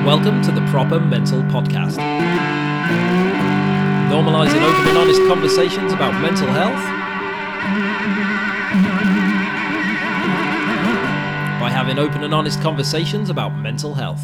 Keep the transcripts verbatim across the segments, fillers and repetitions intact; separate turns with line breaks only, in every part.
Welcome to the Proper Mental Podcast. Normalising open and honest conversations about mental health by having open and honest conversations about mental health.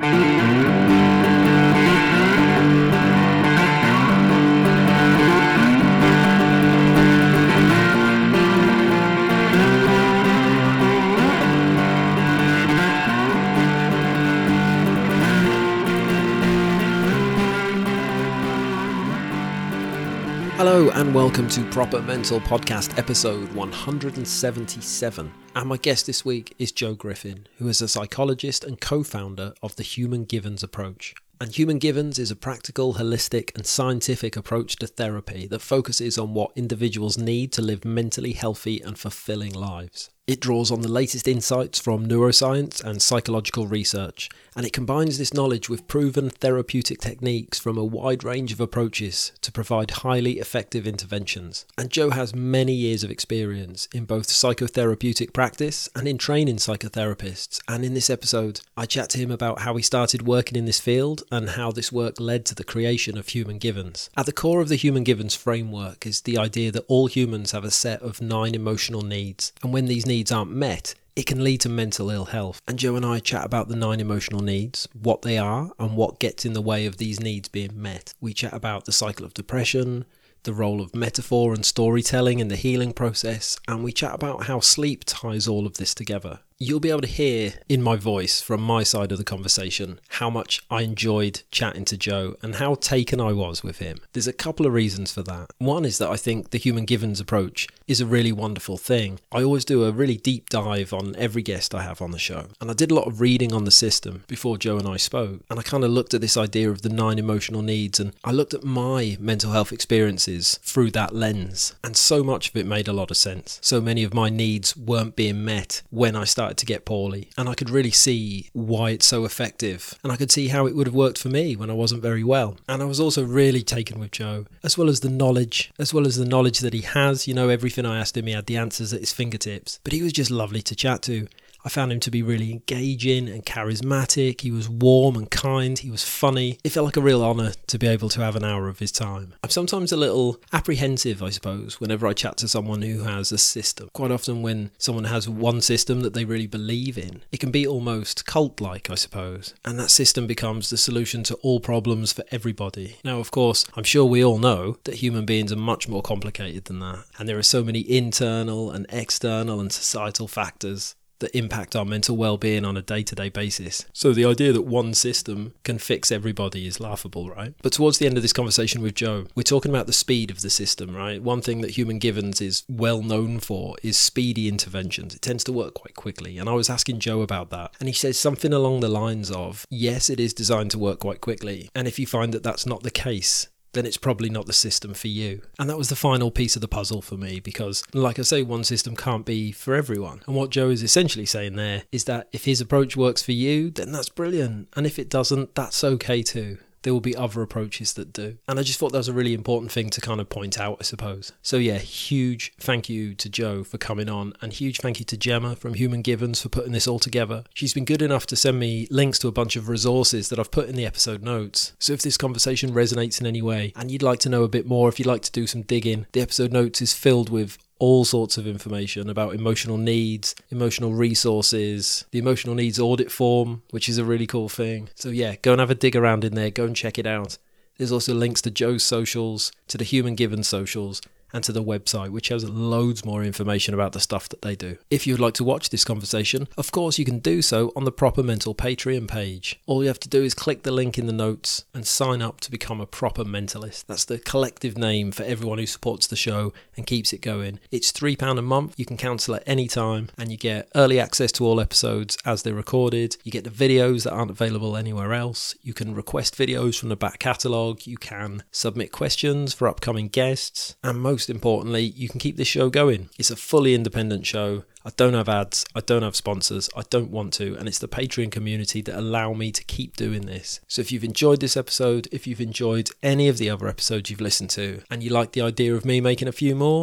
Hello and welcome to Proper Mental Podcast episode one hundred seventy-seven. And my guest this week is Joe Griffin, who is a psychologist and co-founder of the Human Givens approach. And Human Givens is a practical, holistic and scientific approach to therapy that focuses on what individuals need to live mentally healthy and fulfilling lives. It draws on the latest insights from neuroscience and psychological research, and it combines this knowledge with proven therapeutic techniques from a wide range of approaches to provide highly effective interventions. And Joe has many years of experience in both psychotherapeutic practice and in training psychotherapists, and in this episode I chat to him about how he started working in this field and how this work led to the creation of Human Givens. At the core of the Human Givens framework is the idea that all humans have a set of nine emotional needs, and when these needs needs aren't met, it can lead to mental ill health. And Joe and I chat about the nine emotional needs, what they are, and what gets in the way of these needs being met. We chat about the cycle of depression, the role of metaphor and storytelling in the healing process, and we chat about how sleep ties all of this together. You'll be able to hear in my voice from my side of the conversation how much I enjoyed chatting to Joe and how taken I was with him. There's a couple of reasons for that. One is that I think the Human Givens approach is a really wonderful thing. I always do a really deep dive on every guest I have on the show, and I did a lot of reading on the system before Joe and I spoke, and I kind of looked at this idea of the nine emotional needs, and I looked at my mental health experiences through that lens, and so much of it made a lot of sense. So many of my needs weren't being met when I started to get poorly, and I could really see why it's so effective, and I could see how it would have worked for me when I wasn't very well. And I was also really taken with Joe, as well as the knowledge as well as the knowledge that he has. You know, everything I asked him, he had the answers at his fingertips, but he was just lovely to chat to. I found him to be really engaging and charismatic. He was warm and kind. He was funny. It felt like a real honour to be able to have an hour of his time. I'm sometimes a little apprehensive, I suppose, whenever I chat to someone who has a system. Quite often when someone has one system that they really believe in, it can be almost cult-like, I suppose. And that system becomes the solution to all problems for everybody. Now, of course, I'm sure we all know that human beings are much more complicated than that. And there are so many internal and external and societal factors that impact our mental well-being on a day-to-day basis. So the idea that one system can fix everybody is laughable, right? But towards the end of this conversation with Joe, we're talking about the speed of the system, right? One thing that Human Givens is well known for is speedy interventions. It tends to work quite quickly. And I was asking Joe about that, and he says something along the lines of, yes, it is designed to work quite quickly. And if you find that that's not the case, then it's probably not the system for you. And that was the final piece of the puzzle for me, because, like I say, one system can't be for everyone. And what Joe is essentially saying there is that if his approach works for you, then that's brilliant. And if it doesn't, that's okay too. There will be other approaches that do. And I just thought that was a really important thing to kind of point out, I suppose. So yeah, huge thank you to Joe for coming on, and huge thank you to Gemma from Human Givens for putting this all together. She's been good enough to send me links to a bunch of resources that I've put in the episode notes. So if this conversation resonates in any way, and you'd like to know a bit more, if you'd like to do some digging, the episode notes is filled with all sorts of information about emotional needs, emotional resources, the emotional needs audit form, which is a really cool thing. So yeah, go and have a dig around in there, go and check it out. There's also links to Joe's socials, to the Human Givens socials, and to the website, which has loads more information about the stuff that they do. If you would like to watch this conversation, of course you can do so on the Proper Mental Patreon page. All you have to do is click the link in the notes and sign up to become a proper mentalist. That's the collective name for everyone who supports the show and keeps it going. It's three pounds a month. You can cancel at any time, and you get early access to all episodes as they're recorded. You get the videos that aren't available anywhere else. You can request videos from the back catalogue. You can submit questions for upcoming guests, and most Most importantly, you can keep this show going. It's a fully independent show. I don't have ads, I don't have sponsors, I don't want to, and it's the Patreon community that allow me to keep doing this. So if you've enjoyed this episode, if you've enjoyed any of the other episodes you've listened to, and you like the idea of me making a few more,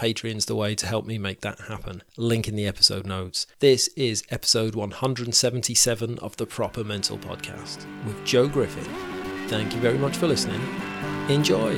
Patreon's the way to help me make that happen. Link in the episode notes. This is episode one hundred seventy-seven of the Proper Mental Podcast with Joe Griffin. Thank you very much for listening. Enjoy.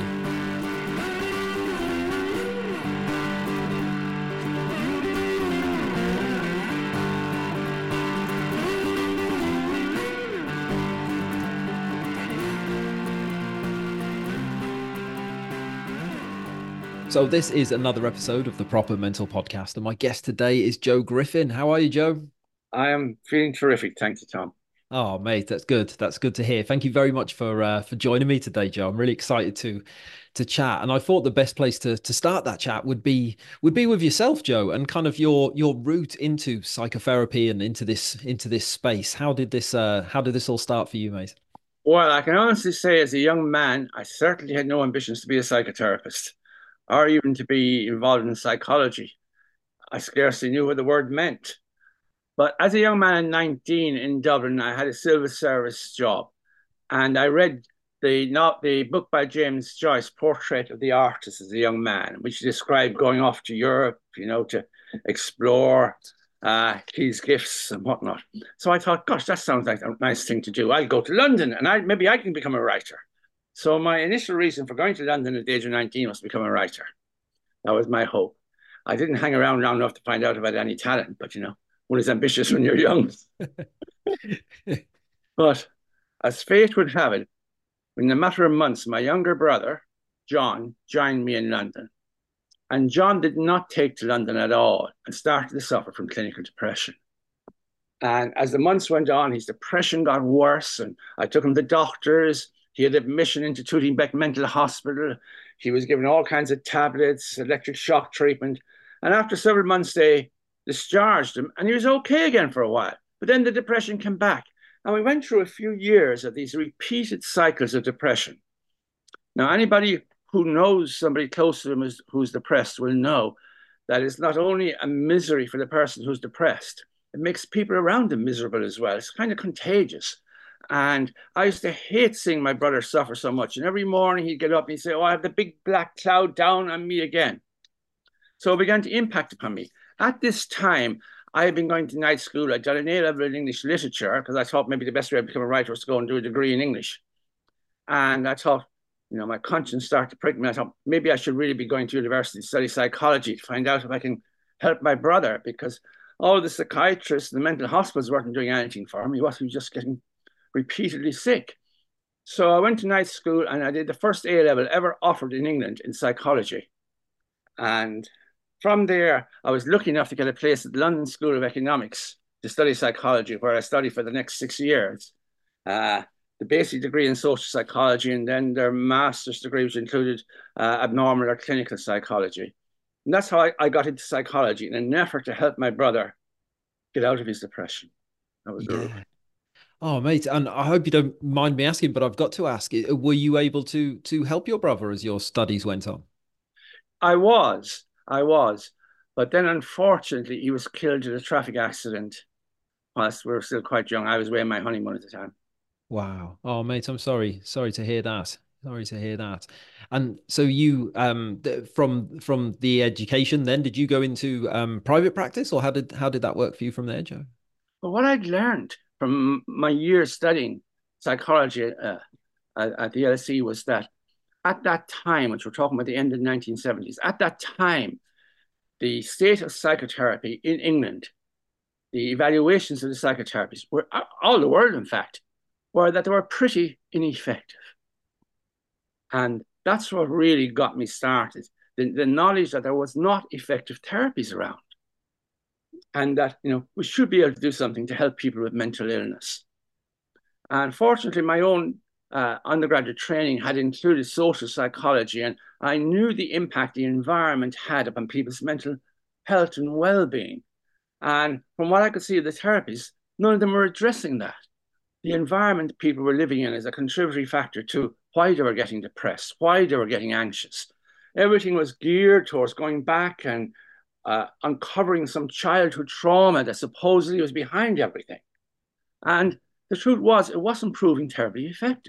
So this is another episode of the Proper Mental Podcast, and my guest today is Joe Griffin. How are you, Joe?
I am feeling terrific. Thank you, Tom.
Oh, mate, that's good. That's good to hear. Thank you very much for uh, for joining me today, Joe. I'm really excited to to chat, and I thought the best place to to start that chat would be would be with yourself, Joe, and kind of your your route into psychotherapy and into this into this space. How did this uh, how did this all start for you, mate?
Well, I can honestly say, as a young man, I certainly had no ambitions to be a psychotherapist or even to be involved in psychology. I scarcely knew what the word meant. But as a young man at nineteen in Dublin, I had a civil service job, and I read the not the book by James Joyce, Portrait of the Artist as a Young Man, which described going off to Europe, you know, to explore uh, his gifts and whatnot. So I thought, gosh, that sounds like a nice thing to do. I'll go to London, and I maybe I can become a writer. So my initial reason for going to London at the age of nineteen was to become a writer. That was my hope. I didn't hang around long enough to find out about any talent, but you know, one is ambitious when you're young. But as fate would have it, in a matter of months, my younger brother, John, joined me in London. And John did not take to London at all and started to suffer from clinical depression. And as the months went on, his depression got worse, and I took him to doctors. He had admission into Tooting Bec Mental Hospital. He was given all kinds of tablets, electric shock treatment. And after several months, they discharged him, and he was okay again for a while. But then the depression came back. And we went through a few years of these repeated cycles of depression. Now, anybody who knows somebody close to them who's, who's depressed will know that it's not only a misery for the person who's depressed, it makes people around them miserable as well. It's kind of contagious. And I used to hate seeing my brother suffer so much. And every morning he'd get up and he'd say, oh, I have the big black cloud down on me again. So it began to impact upon me. At this time, I had been going to night school. I'd done an A-level in English literature because I thought maybe the best way to become a writer was to go and do a degree in English. And I thought, you know, my conscience started to prick me. I thought maybe I should really be going to university to study psychology to find out if I can help my brother, because all the psychiatrists and the mental hospitals weren't doing anything for him. He was just getting repeatedly sick. So I went to night school and I did the first A-level ever offered in England in psychology. And from there, I was lucky enough to get a place at the London School of Economics to study psychology, where I studied for the next six years. Uh, the basic degree in social psychology, and then their master's degree, which included uh, abnormal or clinical psychology. And that's how I, I got into psychology, in an effort to help my brother get out of his depression. That was
Yeah. Oh, mate, and I hope you don't mind me asking, but I've got to ask, were you able to to help your brother as your studies went on?
I was, I was. But then, unfortunately, he was killed in a traffic accident whilst we were still quite young. I was away on my honeymoon at the time.
Wow. Oh, mate, I'm sorry. Sorry to hear that. Sorry to hear that. And so you, um, th- from from the education, then did you go into um private practice, or how did how did that work for you from there, Joe?
But what I'd learned from my years studying psychology uh, at, at the L S E was that at that time, which we're talking about the end of the nineteen seventies, at that time, the state of psychotherapy in England, the evaluations of the psychotherapies were all the world, in fact, were that they were pretty ineffective. And that's what really got me started. The, the knowledge that there was not effective therapies around, and that, you know, we should be able to do something to help people with mental illness. And fortunately, my own uh, undergraduate training had included social psychology, and I knew the impact the environment had upon people's mental health and well-being. And from what I could see of the therapies, none of them were addressing that. The environment people were living in is a contributory factor to why they were getting depressed, why they were getting anxious. Everything was geared towards going back and uh, uncovering some childhood trauma that supposedly was behind everything. And the truth was, it wasn't proving terribly effective.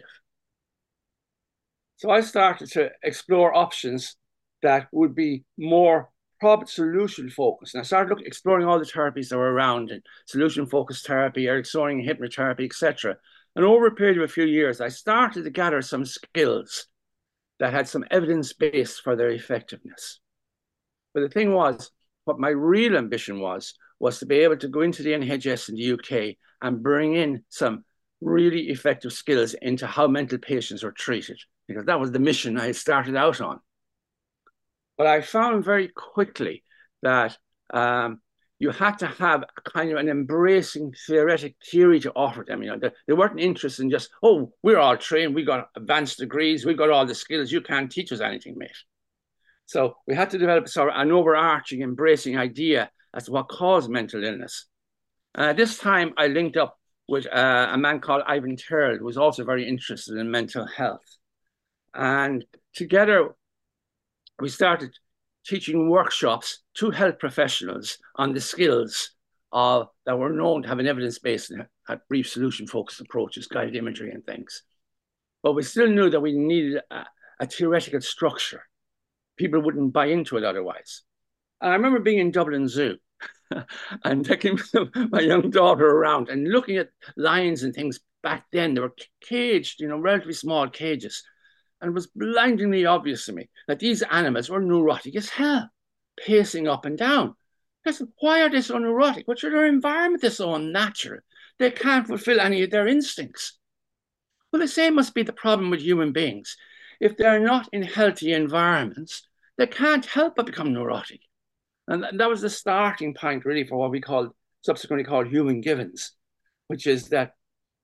So I started to explore options that would be more problem solution focused. And I started looking, exploring all the therapies that were around, and solution focused therapy, Ericksonian hypnotherapy, et cetera. And over a period of a few years, I started to gather some skills that had some evidence base for their effectiveness. But the thing was, what my real ambition was, was to be able to go into the N H S in the U K and bring in some really effective skills into how mental patients were treated, because that was the mission I had started out on. But I found very quickly that um, you had to have a kind of an embracing theoretic theory to offer them. You know, they, they weren't interested in just, oh, we're all trained, we got advanced degrees, we got all the skills, you can't teach us anything, mate. So we had to develop sort of an overarching, embracing idea as to what caused mental illness. And at this time, I linked up with uh, a man called Ivan Terrell, who was also very interested in mental health. And together, we started teaching workshops to health professionals on the skills of, that were known to have an evidence base and had brief solution-focused approaches, guided imagery and things. But we still knew that we needed a, a theoretical structure. People wouldn't buy into it otherwise. And I remember being in Dublin Zoo and taking my young daughter around and looking at lions and things back then. They were caged, you know, relatively small cages. And it was blindingly obvious to me that these animals were neurotic as hell, pacing up and down. I said, why are they so neurotic? What's their environment is so unnatural? They can't fulfill any of their instincts. Well, the same must be the problem with human beings. If they're not in healthy environments, they can't help but become neurotic. And that was the starting point, really, for what we called, subsequently called human givens, which is that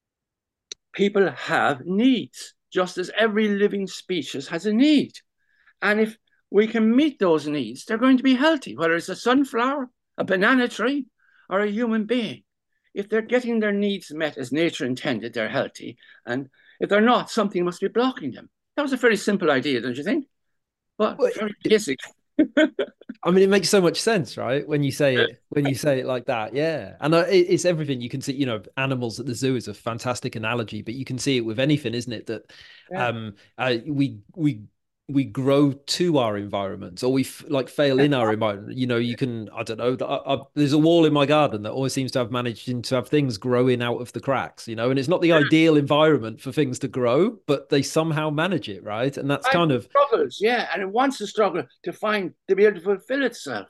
people have needs, just as every living species has a need. And if we can meet those needs, they're going to be healthy, whether it's a sunflower, a banana tree, or a human being. If they're getting their needs met as nature intended, they're healthy. And if they're not, something must be blocking them. That was a very simple idea, don't you think? But well, very basic.
I mean, it makes so much sense, right? When you say it, when you say it like that, yeah. And uh, it, it's everything you can see. You know, animals at the zoo is a fantastic analogy, but you can see it with anything, isn't it? That yeah. um, uh, we we we grow to our environments, or we f like fail in our environment. You know, you can, I don't know. I, I, there's a wall in my garden that always seems to have managed to have things growing out of the cracks. You know, and it's not the ideal environment for things to grow, but they somehow manage it, right? And that's kind of
struggles, yeah. And it wants to struggle to find to be able to fulfill itself.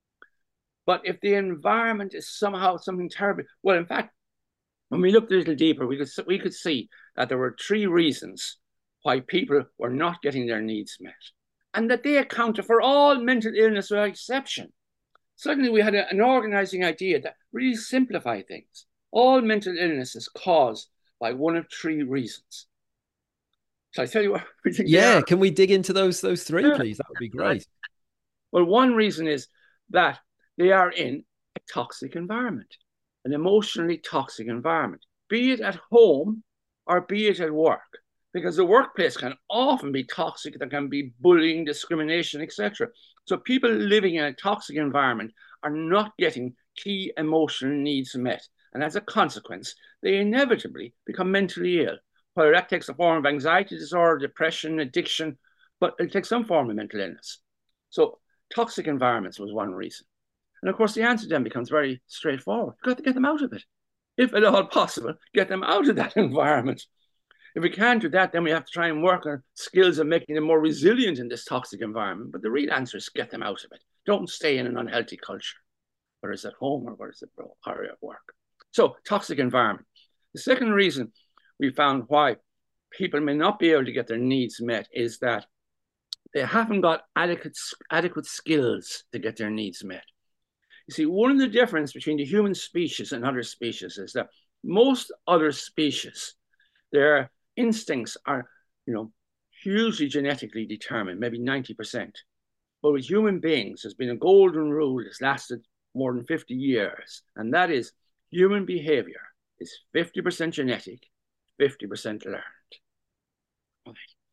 But if the environment is somehow something terrible, well, in fact, when we looked a little deeper, we could we could see that there were three reasons why people were not getting their needs met, and that they accounted for all mental illness without exception. Suddenly we had a, an organizing idea that really simplified things. All mental illness is caused by one of three reasons. Shall I tell you what we think?
Yeah, can we dig into those those three, yeah. please? That would be great.
Well, one reason is that they are in a toxic environment, an emotionally toxic environment, be it at home or be it at work. Because the workplace can often be toxic. There can be bullying, discrimination, et cetera. So people living in a toxic environment are not getting key emotional needs met. And as a consequence, they inevitably become mentally ill, whether that takes a form of anxiety disorder, depression, addiction, but it takes some form of mental illness. So toxic environments was one reason. And of course, the answer then becomes very straightforward. You've got to get them out of it. If at all possible, get them out of that environment. If we can't do that, then we have to try and work on skills of making them more resilient in this toxic environment. But the real answer is get them out of it. Don't stay in an unhealthy culture, whether it's at home or whether it's at work. So toxic environment. The second reason we found why people may not be able to get their needs met is that they haven't got adequate, adequate skills to get their needs met. You see, one of the differences between the human species and other species is that most other species, their instincts are, you know, hugely genetically determined, maybe ninety percent. But with human beings, there's been a golden rule that's lasted more than fifty years, and that is human behavior is fifty percent genetic, fifty percent learned. Right.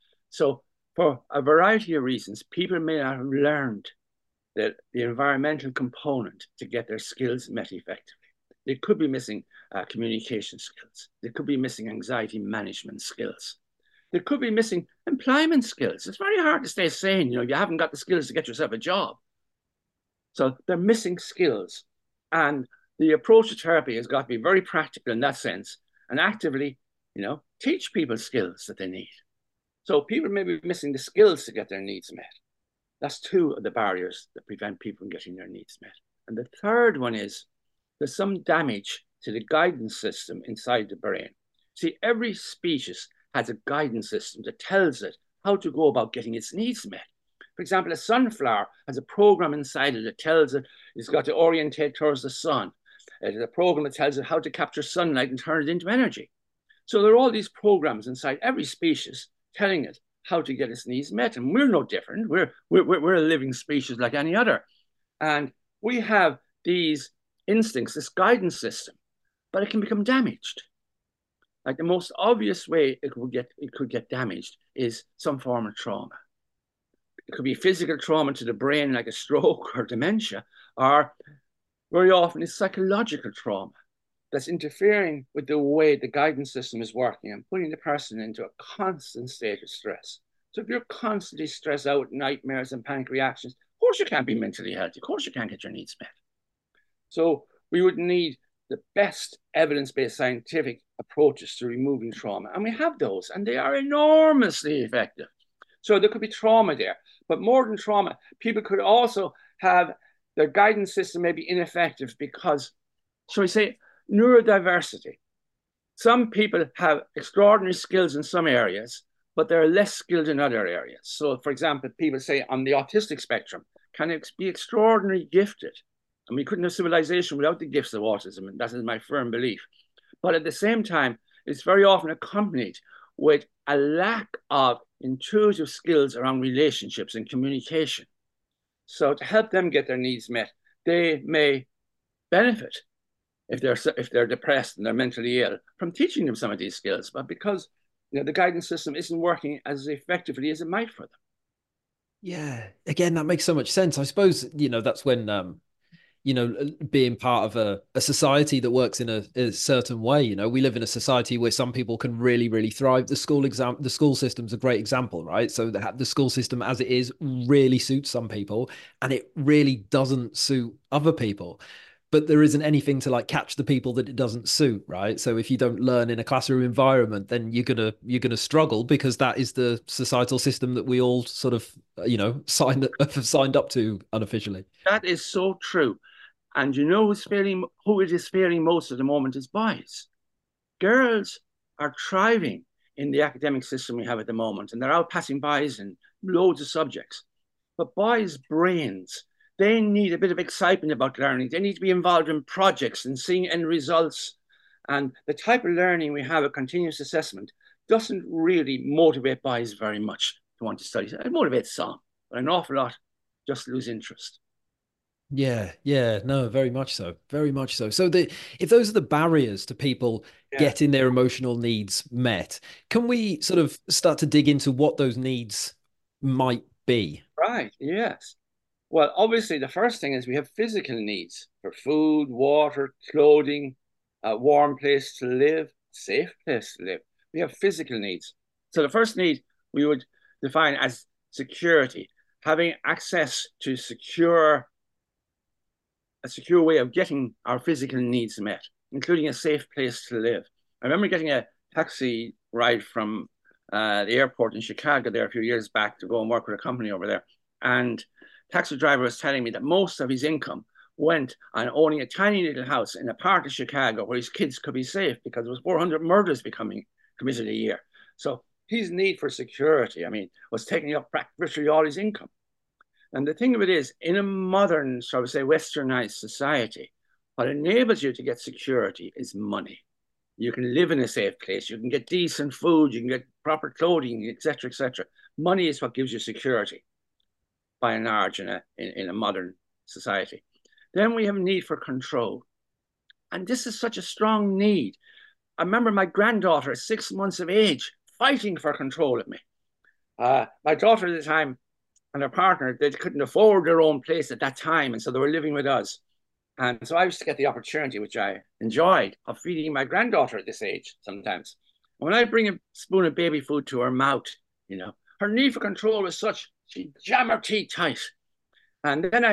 So for a variety of reasons, people may not have learned the, the environmental component to get their skills met effectively. They could be missing uh, communication skills. They could be missing anxiety management skills. They could be missing employment skills. It's very hard to stay sane, you know, if you haven't got the skills to get yourself a job. So they're missing skills. And the approach to therapy has got to be very practical in that sense and actively, you know, teach people skills that they need. So people may be missing the skills to get their needs met. That's two of the barriers that prevent people from getting their needs met. And the third one is there's some damage to the guidance system inside the brain. See, every species has a guidance system that tells it how to go about getting its needs met. For example, a sunflower has a program inside it that tells it it's got to orientate towards the sun. It has a program that tells it how to capture sunlight and turn it into energy. So there are all these programs inside every species telling it how to get its needs met. And we're no different. We're, we're, we're a living species like any other. And we have these instincts, this guidance system, but it can become damaged. Like the most obvious way it could get, it could get damaged is some form of trauma. It could be physical trauma to the brain, like a stroke or dementia, or very often it's psychological trauma that's interfering with the way the guidance system is working and putting the person into a constant state of stress. So if you're constantly stressed out, nightmares and panic reactions, of course you can't be mentally healthy. Of course you can't get your needs met. So we would need the best evidence-based scientific approaches to removing trauma. And we have those, and they are enormously effective. So there could be trauma there. But more than trauma, people could also have their guidance system may be ineffective because, shall we say, neurodiversity. Some people have extraordinary skills in some areas, but they're less skilled in other areas. So, for example, people say on the autistic spectrum can be extraordinarily gifted. And we couldn't have civilization without the gifts of autism, and that is my firm belief. But at the same time, it's very often accompanied with a lack of intuitive skills around relationships and communication. So to help them get their needs met, they may benefit if they're if they're depressed and they're mentally ill from teaching them some of these skills, but because you know the guidance system isn't working as effectively as it might for them.
Yeah, again, that makes so much sense. I suppose you know that's when um, you know being part of a, a society that works in a, a certain way. You know, we live in a society where some people can really, really thrive. The school exam, the school system's a great example, right? So the, the school system as it is really suits some people, and it really doesn't suit other people. But there isn't anything to like catch the people that it doesn't suit, right? So if you don't learn in a classroom environment, then you're gonna you're gonna struggle because that is the societal system that we all sort of you know signed signed up to unofficially.
That is so true. And you know who's failing, who it is failing most at the moment is boys. Girls are thriving in the academic system we have at the moment, and they're out passing boys in loads of subjects. But boys' brains, they need a bit of excitement about learning. They need to be involved in projects and seeing end results. And the type of learning we have at continuous assessment doesn't really motivate boys very much to want to study. It motivates some, but an awful lot just lose interest.
Yeah, yeah, no, very much so, very much so. So the if those are the barriers to people
Yeah.
getting their emotional needs met, can we sort of start to dig into what those needs might be?
Right, yes. Well, obviously, the first thing is we have physical needs for food, water, clothing, a warm place to live, safe place to live. We have physical needs. So the first need we would define as security, having access to secure, a secure way of getting our physical needs met, including a safe place to live. I remember getting a taxi ride from uh, the airport in Chicago there a few years back to go and work with a company over there. And taxi driver was telling me that most of his income went on owning a tiny little house in a part of Chicago where his kids could be safe because there was four hundred murders becoming committed a year. So his need for security, I mean, was taking up virtually all his income. And the thing of it is, in a modern, shall we say, westernized society, what enables you to get security is money. You can live in a safe place, you can get decent food, you can get proper clothing, et cetera, et cetera. Money is what gives you security, by and large, in a, in, in a modern society. Then we have a need for control. And this is such a strong need. I remember my granddaughter at six months of age fighting for control of me. Uh, my daughter at the time and her partner, they couldn't afford their own place at that time. And so they were living with us. And so I used to get the opportunity, which I enjoyed, of feeding my granddaughter at this age sometimes. And when I bring a spoon of baby food to her mouth, you know, her need for control was such, she'd jam her teeth tight. And then I'd have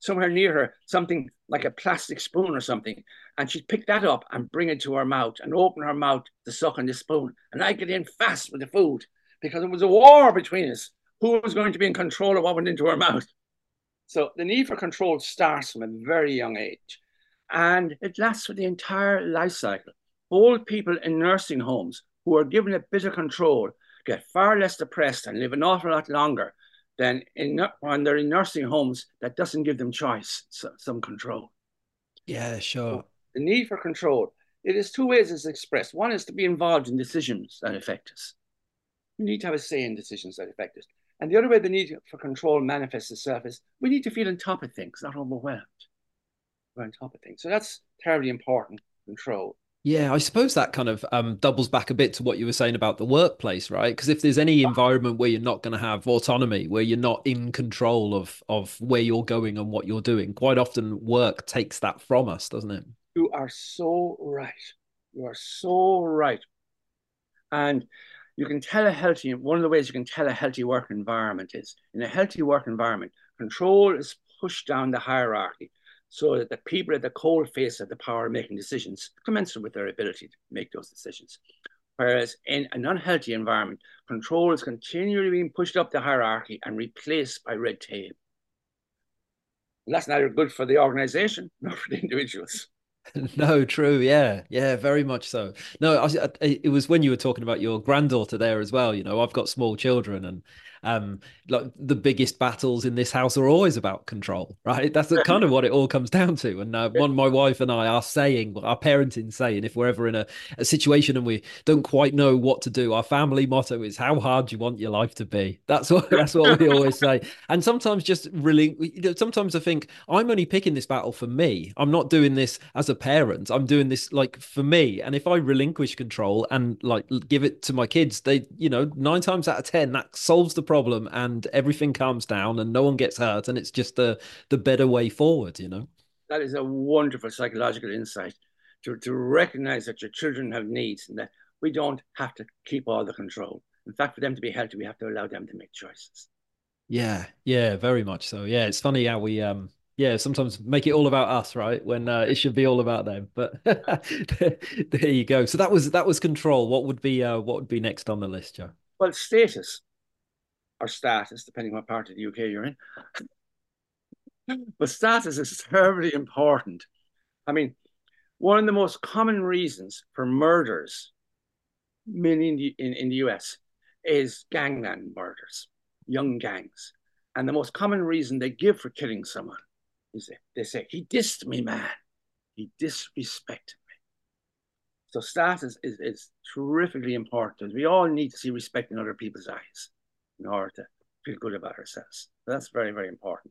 somewhere near her, something like a plastic spoon or something. And she'd pick that up and bring it to her mouth and open her mouth to suck on the spoon. And I'd get in fast with the food because it was a war between us. Who was going to be in control of what went into her mouth? So the need for control starts from a very young age. And it lasts for the entire life cycle. Old people in nursing homes who are given a bit of control get far less depressed and live an awful lot longer than in, when they're in nursing homes that doesn't give them choice, so, some control.
Yeah, sure.
So the need for control, it is two ways it's expressed. One is to be involved in decisions that affect us. We need to have a say in decisions that affect us. And the other way the need for control manifests itself is we need to feel on top of things, not overwhelmed. We're on top of things. So that's terribly important, control.
Yeah, I suppose that kind of um, doubles back a bit to what you were saying about the workplace, right? Because if there's any environment where you're not going to have autonomy, where you're not in control of of where you're going and what you're doing, quite often work takes that from us, doesn't it?
You are so right. You are so right. And you can tell a healthy, one of the ways you can tell a healthy work environment is in a healthy work environment, control is pushed down the hierarchy so that the people at the cold face have the power of making decisions commensurate with their ability to make those decisions. Whereas in an unhealthy environment, control is continually being pushed up the hierarchy and replaced by red tape. And that's neither good for the organization nor for the individuals.
No, true. Yeah. Yeah, very much so. No, I, I, it was when you were talking about your granddaughter there as well. You know, I've got small children, and um, like the biggest battles in this house are always about control, right? That's kind of what it all comes down to. And uh, one, my wife and I are saying, our parenting saying, if we're ever in a, a situation and we don't quite know what to do, our family motto is, "How hard do you want your life to be?" That's what that's what we always say. And sometimes just really, you know, sometimes I think I'm only picking this battle for me. I'm not doing this as a parent. I'm doing this like for me. And if I relinquish control and like give it to my kids, they, you know, nine times out of ten, that solves the problem and everything calms down and no one gets hurt. And it's just the the better way forward, you know?
That is a wonderful psychological insight to, to recognize that your children have needs and that we don't have to keep all the control. In fact, for them to be healthy, we have to allow them to make choices.
Yeah, yeah, very much so. Yeah, it's funny how we um yeah, sometimes make it all about us, right? When uh, it should be all about them. But there you go. So that was that was control. What would be uh what would be next on the list, Joe?
Well, status or status, depending what part of the U K you're in. But status is terribly important. I mean, one of the most common reasons for murders in, in, in the U S is gangland murders, young gangs. And the most common reason they give for killing someone is they, they say, "He dissed me, man. He disrespected me." So status is, is terrifically important. We all need to see respect in other people's eyes in order to feel good about ourselves. So that's very, very important.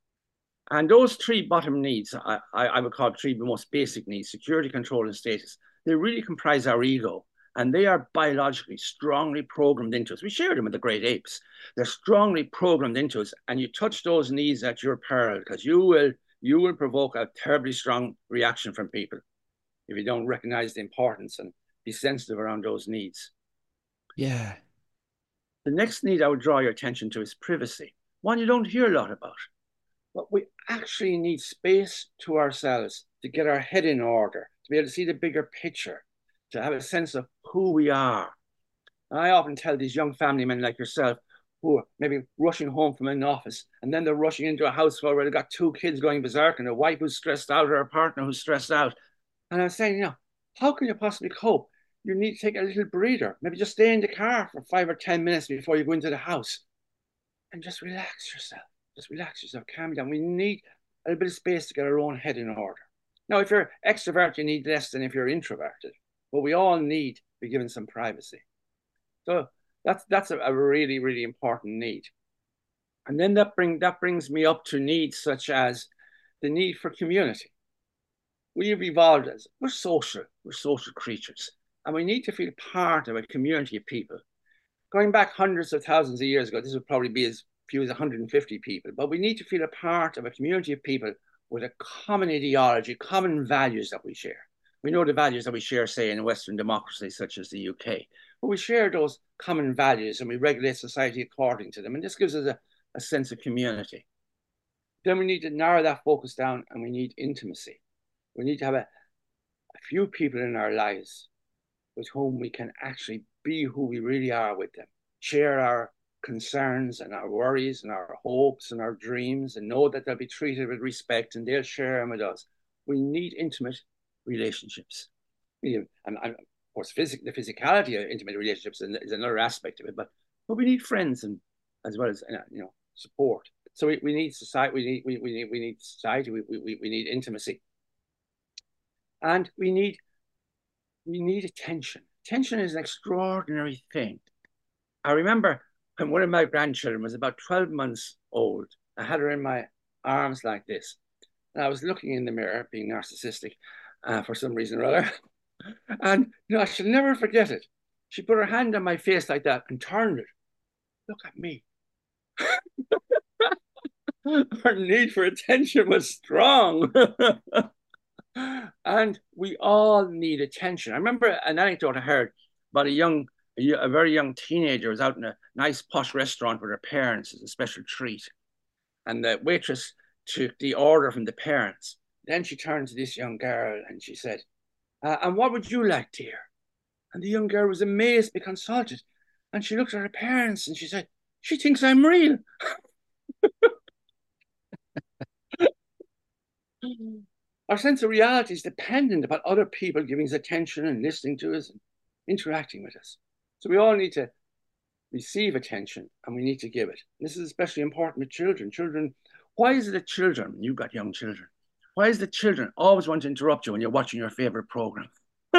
And those three bottom needs, I, I, I would call three the most basic needs: security, control, and status. They really comprise our ego, and they are biologically strongly programmed into us. We share them with the great apes. They're strongly programmed into us, and you touch those needs at your peril, because you will, you will provoke a terribly strong reaction from people if you don't recognize the importance and be sensitive around those needs.
Yeah.
The next need I would draw your attention to is privacy, one you don't hear a lot about. But we actually need space to ourselves to get our head in order, to be able to see the bigger picture, to have a sense of who we are. And I often tell these young family men like yourself who are maybe rushing home from an office and then they're rushing into a house where they've got two kids going berserk and a wife who's stressed out or a partner who's stressed out. And I'm saying, you know, how can you possibly cope? You need to take a little breather. Maybe just stay in the car for five or ten minutes before you go into the house and just relax yourself. Just relax yourself, calm down. We need a little bit of space to get our own head in order. Now, if you're extrovert, you need less than if you're introverted. But we all need to be given some privacy. So that's that's a, a really, really important need. And then that bring that brings me up to needs such as the need for community. We've evolved as we're social, we're social creatures, and we need to feel part of a community of people. Going back hundreds of thousands of years ago, this would probably be as few as one hundred fifty people, but we need to feel a part of a community of people with a common ideology, common values that we share. We know the values that we share, say, in Western democracies such as the U K, but we share those common values and we regulate society according to them. And this gives us a, a sense of community. Then we need to narrow that focus down, and we need intimacy. We need to have a, a few people in our lives with whom we can actually be who we really are with them, share our concerns and our worries and our hopes and our dreams, and know that they'll be treated with respect and they'll share them with us. We need intimate relationships. And, and of course, physic, the physicality of intimate relationships is another aspect of it, but, but we need friends and as well as you know support. So we, we need society, we need we, we need we need society, we, we, we need intimacy. And we need we need attention. Attention is an extraordinary thing. I remember when one of my grandchildren was about twelve months old, I had her in my arms like this. And I was looking in the mirror, being narcissistic uh, for some reason or other. And you know, I shall never forget it. She put her hand on my face like that and turned it. Look at me. Her need for attention was strong. And we all need attention. I remember an anecdote I heard about a young, a, a very young teenager was out in a nice posh restaurant with her parents as a special treat. And the waitress took the order from the parents. Then she turned to this young girl and she said, uh, and what would you like, dear? And the young girl was amazed, be consulted. And she looked at her parents and she said, she thinks I'm real. Our sense of reality is dependent upon other people giving us attention and listening to us and interacting with us. So we all need to receive attention and we need to give it. This is especially important with children. Children, why is it that children, you've got young children, why is the children always want to interrupt you when you're watching your favorite program?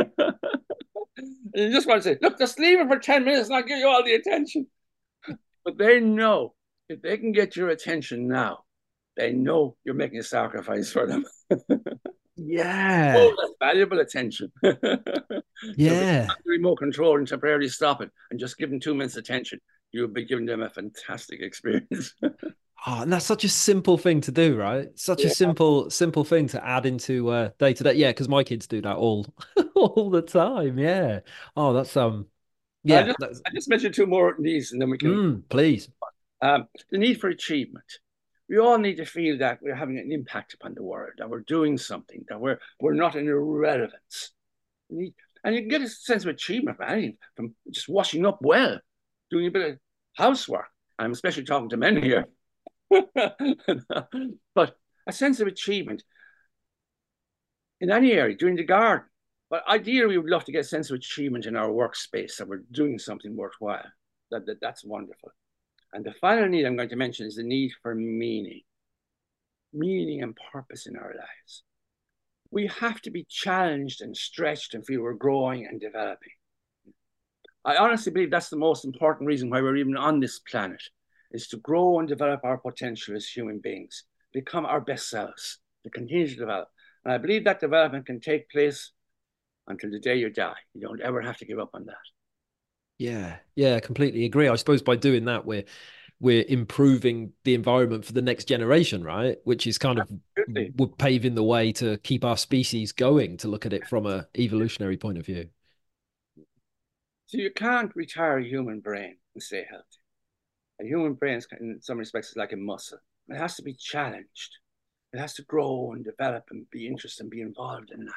You just want to say, look, just leave it for ten minutes and I'll give you all the attention. But they know if they can get your attention now, they know you're making a sacrifice for them.
Yeah.
Oh, that's valuable attention.
Yeah.
So remote control and temporarily stop it and just give them two minutes attention. You'll be giving them a fantastic experience.
Oh, and that's such a simple thing to do, right? Such
Yeah.
a simple, simple thing to add into uh, day to day. Yeah, because my kids do that all, all the time. Yeah. Oh, that's um, yeah.
I just,
That's,
I just mentioned two more of these, and then we can.
mm, please.
Um, the need for achievement. We all need to feel that we're having an impact upon the world, that we're doing something, that we're we're not an irrelevance. We need, and you can get a sense of achievement from anything, from just washing up well, doing a bit of housework. I'm especially talking to men here. But a sense of achievement in any area, doing the garden. But ideally, we would love to get a sense of achievement in our workspace, that we're doing something worthwhile. That, that That's wonderful. And the final need I'm going to mention is the need for meaning. Meaning and purpose in our lives. We have to be challenged and stretched and feel we're growing and developing. I honestly believe that's the most important reason why we're even on this planet, is to grow and develop our potential as human beings, become our best selves, to continue to develop. And I believe that development can take place until the day you die. You don't ever have to give up on that.
Yeah, yeah, completely agree. I suppose by doing that, we're we're improving the environment for the next generation, right? Which is kind of
Absolutely.
we're paving the way to keep our species going, to look at it from a evolutionary point of view.
So you can't retire a human brain and stay healthy. A human brain, in some respects, is like a muscle. It has to be challenged. It has to grow and develop and be interested and be involved in life,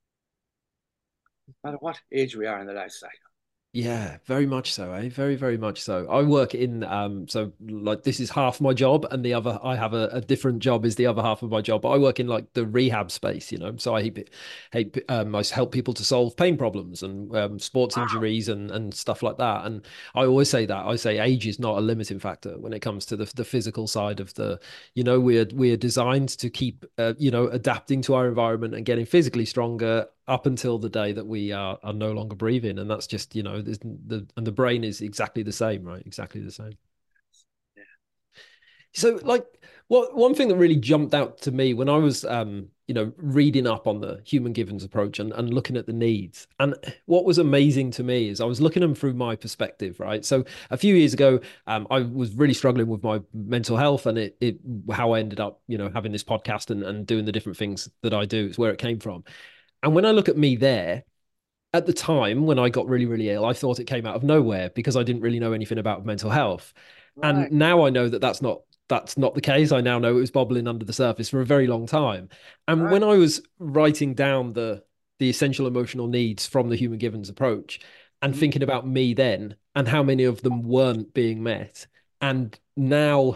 no matter what age we are in the life cycle.
Yeah, very much so, eh? Very, very much so. I work in um so like this is half my job and the other I have a, a different job is the other half of my job. But I work in like the rehab space, you know. So I help, help um I help people to solve pain problems and um, sports
Wow.
injuries and and stuff like that. And I always say that I say age is not a limiting factor when it comes to the the physical side of the, you know, we're we're designed to keep uh, you know, adapting to our environment and getting physically stronger up until the day that we are, are no longer breathing. And that's just, you know, the and the brain is exactly the same, right? Exactly the same.
Yeah.
So like what one thing that really jumped out to me when I was um, you know, reading up on the human givens approach and, and looking at the needs. And what was amazing to me is I was looking at them through my perspective, right? So a few years ago, um, I was really struggling with my mental health and it, it how I ended up, you know, having this podcast and, and doing the different things that I do is where it came from. And when I look at me there, at the time when I got really, really ill, I thought it came out of nowhere because I didn't really know anything about mental health.
Right.
And now I know that that's not that's not the case. I now know it was bubbling under the surface for a very long time. And
Right.
when I was writing down the the essential emotional needs from the Human Givens approach and
Mhm.
thinking about me then and how many of them weren't being met, and now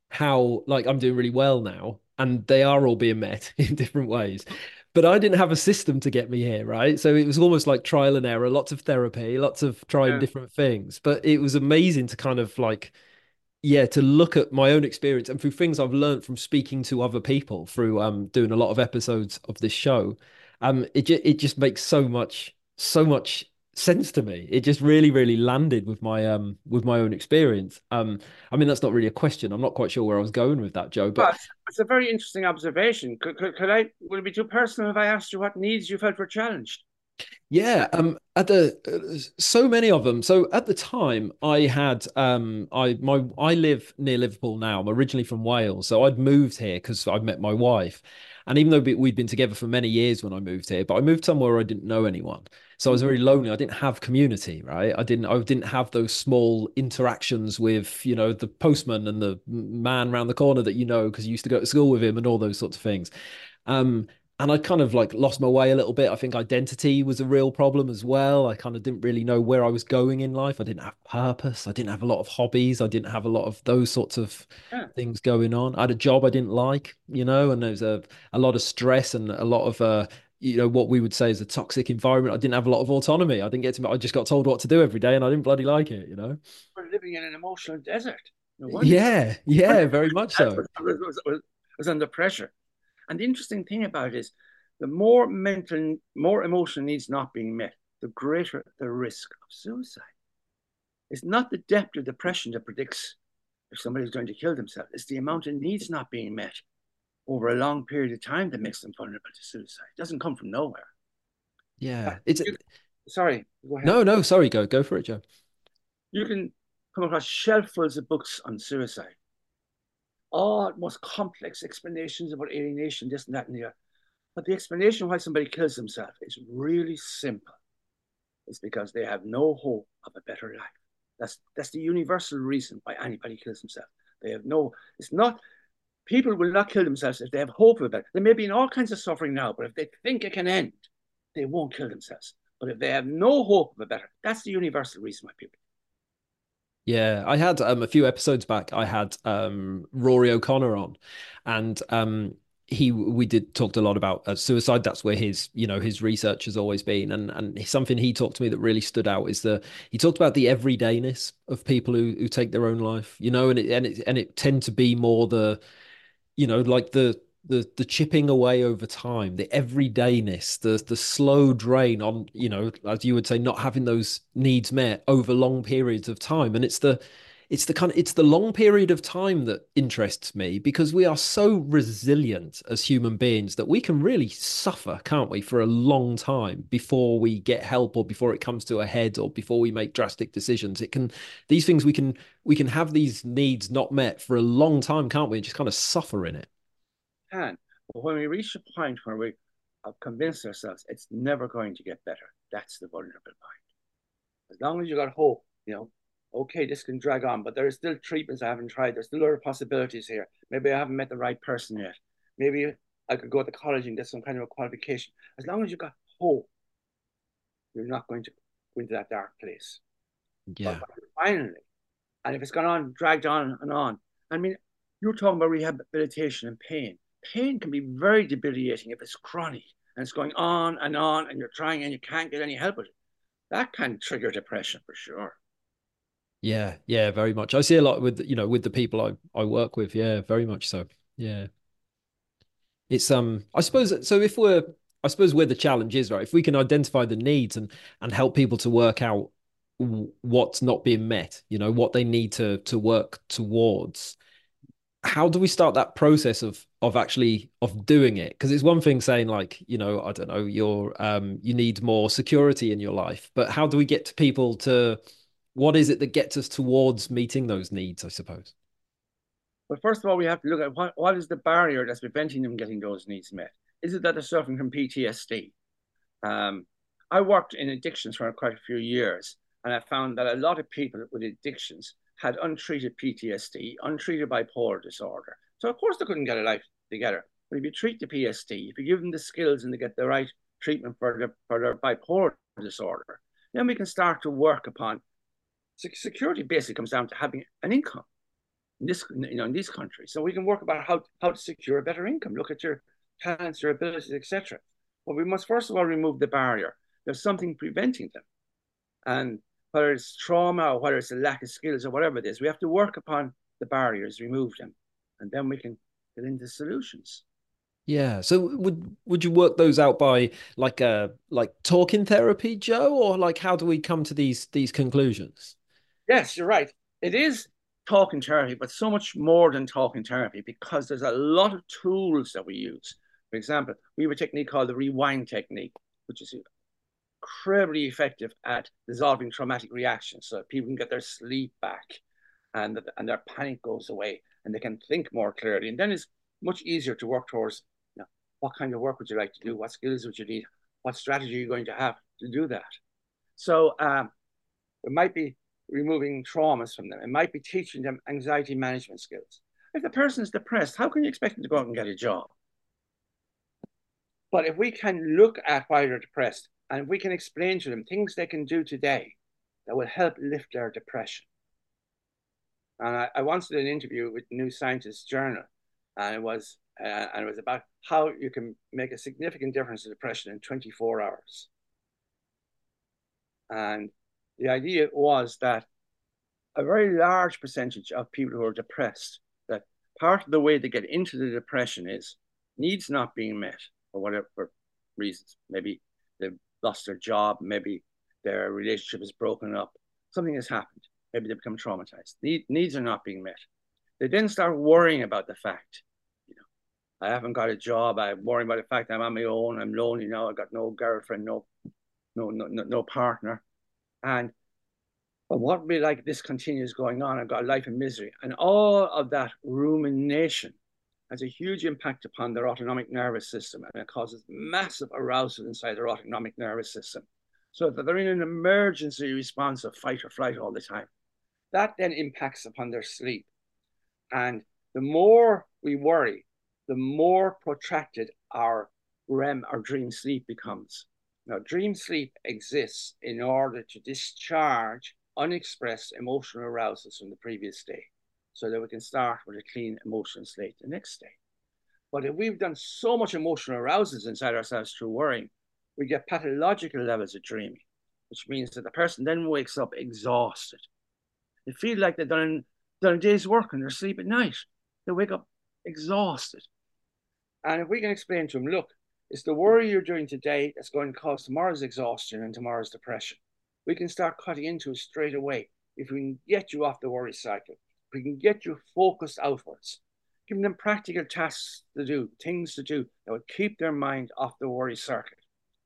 how like I'm doing really well now and they are all being met in different ways. But I didn't have a system to get me here, right? So it was almost like trial and error, lots of therapy, lots of trying
Yeah.
different things. But it was amazing to kind of like yeah, to look at my own experience and through things I've learned from speaking to other people through um doing a lot of episodes of this show, um it just it just makes so much so much sense to me. It just really really landed with my um with my own experience. Um, I mean that's not really a question. I'm not quite sure where I was going with that, Joe, but
But it's a very interesting observation. Could, could, could I, would it be too personal if I asked you what needs you felt were challenged?
yeah, um, at the uh, so many of them. So at the time, I had um, I my I live near Liverpool now. I'm originally from Wales, so I'd moved here because I met my wife, and even though we- we'd been together for many years when I moved here, but I moved somewhere where I didn't know anyone, so I was very lonely. I didn't have community, right? I didn't I didn't have those small interactions with you know the postman and the man around the corner that you know because you used to go to school with him and all those sorts of things. Um, and I kind of like lost my way a little bit. I think identity was a real problem as well. I kind of didn't really know where I was going in life. I didn't have purpose. I didn't have a lot of hobbies. I didn't have a lot of those sorts of
Yeah.
things going on. I had a job I didn't like, you know, and there was a, a lot of stress and a lot of uh, you know, what we would say is a toxic environment. I didn't have a lot of autonomy. I didn't get to, I just got told what to do every day and I didn't bloody like it, you know?
We're living in an emotional desert. No wonder.
Yeah, yeah, very much
That's
so.
what was, was, was, was under pressure. And the interesting thing about it is the more mental, more emotional needs not being met, the greater the risk of suicide. It's not the depth of depression that predicts if somebody's going to kill themselves. It's the amount of needs not being met over a long period of time that makes them vulnerable to suicide. It doesn't come from nowhere.
Yeah. It's
You, sorry, go ahead.
no, no, sorry, go go for it, Joe.
You can come across shelffuls of books on suicide, all most complex explanations about alienation, this and that and the other. But the explanation why somebody kills themselves is really simple. It's because they have no hope of a better life. That's that's the universal reason why anybody kills themselves. They have no. It's not. People will not kill themselves if they have hope of it. They may be in all kinds of suffering now, but if they think it can end, they won't kill themselves. But if they have no hope of a better, that's the universal reason why people.
Yeah, I had um a few episodes back. I had um Rory O'Connor on, and um he we did talked a lot about uh, suicide. That's where his you know his research has always been, and and something he talked to me that really stood out is the he talked about the everydayness of people who who take their own life. You know, and it and it and it tend to be more the you know, like the the the chipping away over time, the everydayness, the the slow drain on, you know, as you would say, not having those needs met over long periods of time. And it's the it's the kind of it's the long period of time that interests me because we are so resilient as human beings that we can really suffer, can't we, for a long time before we get help or before it comes to a head or before we make drastic decisions. It can these things we can we can have these needs not met for a long time, can't we? And just kind of suffer in it.
Can. But when we reach a point where we have convinced ourselves it's never going to get better, that's the vulnerable point. As long as you got hope, you know, okay, this can drag on, but there are still treatments I haven't tried. There's still other possibilities here. Maybe I haven't met the right person yet. Maybe I could go to college and get some kind of a qualification. As long as you got hope, you're not going to go into that dark place. But
Yeah.
finally, and if it's gone on, dragged on and on, I mean, you're talking about rehabilitation and pain. Pain can be very debilitating if it's chronic and it's going on and on, and you're trying and you can't get any help with it. That can trigger depression for sure.
Yeah, yeah, very much. I see a lot with you know with the people I I work with. Yeah, very much so. Yeah, it's um. I suppose so. If we're, I suppose where the challenge is, right? If we can identify the needs and and help people to work out what's not being met, you know, what they need to to work towards, how do we start that process of of actually of doing it? Because it's one thing saying like, you know, I don't know, you're um you need more security in your life, but how do we get to people to what is it that gets us towards meeting those needs, I suppose?
But first of all, we have to look at what, what is the barrier that's preventing them getting those needs met? Is it that they're suffering from P T S D? Um, I worked in addictions for quite a few years, and I found that a lot of people with addictions had untreated P T S D, untreated bipolar disorder. So of course they couldn't get a life together. But if you treat the P S D, if you give them the skills and they get the right treatment for, the, for their bipolar disorder, then we can start to work upon security. Basically comes down to having an income in this, you know, in these countries. So we can work about how, how to secure a better income. Look at your talents, your abilities, et cetera. But we must first of all remove the barrier. There's something preventing them. And whether it's trauma or whether it's a lack of skills or whatever it is, we have to work upon the barriers, remove them, and then we can get into solutions.
Yeah. So would would you work those out by like a like talking therapy, Joe, or like how do we come to these these conclusions?
Yes, you're right. It is talking therapy, but so much more than talking therapy, because there's a lot of tools that we use. For example, we have a technique called the rewind technique, which is incredibly effective at dissolving traumatic reactions, so that people can get their sleep back and, and their panic goes away and they can think more clearly. And then it's much easier to work towards, you know, what kind of work would you like to do? What skills would you need? What strategy are you going to have to do that? So um, it might be removing traumas from them. It might be teaching them anxiety management skills. If the person is depressed, how can you expect them to go out and get a job? But if we can look at why they're depressed, and if we can explain to them things they can do today that will help lift their depression. And I, I once did an interview with New Scientist Journal, and it was uh, and it was about how you can make a significant difference in depression in twenty-four hours. And the idea was that a very large percentage of people who are depressed, that part of the way they get into the depression is needs not being met for whatever reasons. Maybe they've lost their job, maybe their relationship is broken up, something has happened, maybe they become traumatized. Need, needs are not being met. They then start worrying about the fact, you know, I haven't got a job, I'm worrying about the fact I'm on my own, I'm lonely now, I've got no girlfriend, no, no, no, no, no partner. And but what would be like this continues going on? I've got a life in misery. And all of that rumination has a huge impact upon their autonomic nervous system, and it causes massive arousal inside their autonomic nervous system, so that they're in an emergency response of fight or flight all the time. That then impacts upon their sleep. And the more we worry, the more protracted our R E M, our dream sleep, becomes. Now, dream sleep exists in order to discharge unexpressed emotional arousals from the previous day, so that we can start with a clean emotional slate the next day. But if we've done so much emotional arousals inside ourselves through worrying, we get pathological levels of dreaming, which means that the person then wakes up exhausted. They feel like they've done, done a day's work and they're asleep at night. They wake up exhausted. And if we can explain to them, look, it's the worry you're doing today that's going to cause tomorrow's exhaustion and tomorrow's depression, we can start cutting into it straight away. If we can get you off the worry cycle, we can get you focused outwards, giving them practical tasks to do, things to do that would keep their mind off the worry circuit,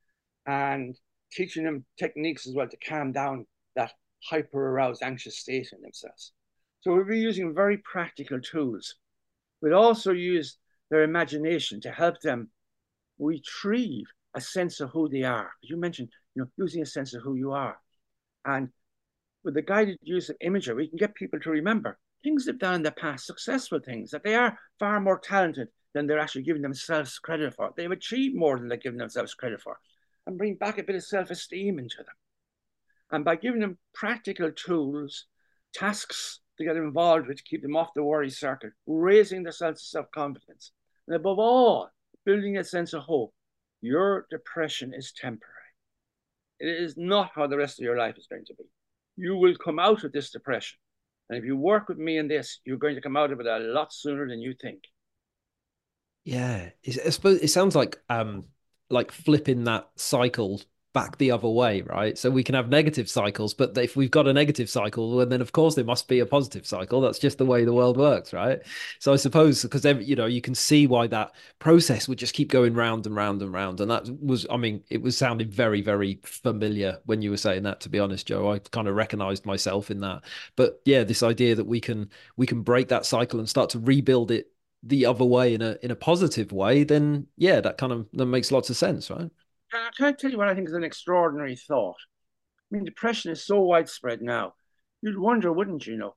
and teaching them techniques as well to calm down that hyper-aroused, anxious state in themselves. So we'll be using very practical tools. We'll also use their imagination to help them retrieve a sense of who they are. You mentioned, you know, losing a sense of who you are. And with the guided use of imagery, we can get people to remember things they've done in the past, successful things, that they are far more talented than they're actually giving themselves credit for. They've achieved more than they're giving themselves credit for, and bring back a bit of self-esteem into them. And by giving them practical tools, tasks to get involved with to keep them off the worry circuit, raising their sense of self-confidence, and above all, building a sense of hope. Your depression is temporary. It is not how the rest of your life is going to be. You will come out of this depression. And if you work with me in this, you're going to come out of it a lot sooner than you think.
Yeah, I suppose it sounds like um like flipping that cycle back the other way, right? So we can have negative cycles, but if we've got a negative cycle, well, then of course there must be a positive cycle. That's just the way the world works, right? So I suppose because you know you can see why that process would just keep going round and round and round, and that was, I mean, it was sounding very, very familiar when you were saying that. To be honest, Joe, I kind of recognised myself in that. But yeah, this idea that we can we can break that cycle and start to rebuild it the other way in a in a positive way, then yeah, that kind of that makes lots of sense, right?
Can I tell you what I think is an extraordinary thought? I mean, depression is so widespread now. You'd wonder, wouldn't you, you know,